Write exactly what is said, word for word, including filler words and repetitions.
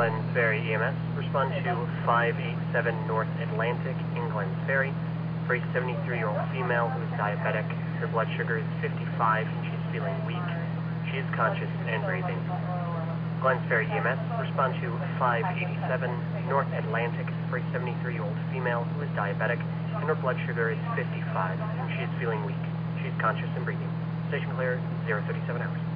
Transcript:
Glens Ferry E M S, respond to five eight seven North Atlantic in Glens Ferry for a seventy-three-year-old female who is diabetic. Her blood sugar is fifty-five and she's feeling weak. She is conscious and breathing. Glens Ferry E M S, respond to five eighty-seven North Atlantic for a seventy-three-year-old female who is diabetic and her blood sugar is fifty-five and she is feeling weak. She is conscious and breathing. Station clear, zero thirty-seven hours.